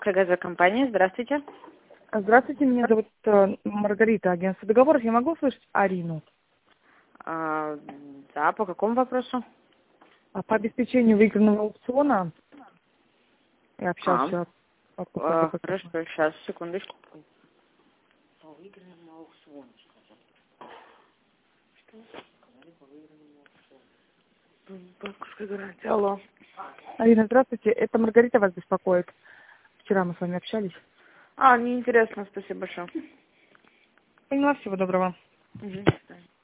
Московская газовая компания. Здравствуйте. Здравствуйте, меня зовут Маргарита, агентство договоров. Я могу услышать Арину? Да, по какому вопросу? По обеспечению выигранного аукциона. Я общался по поводу Хорошо, сейчас, секундочку. По выигранному аукциону, сказал. Что? Сказали по выигранному аукциону. Банковская гарантия. Алло. Арина, здравствуйте. Это Маргарита вас беспокоит. Вчера мы с вами общались. Неинтересно, спасибо большое. Поняла, всего доброго. До свидания.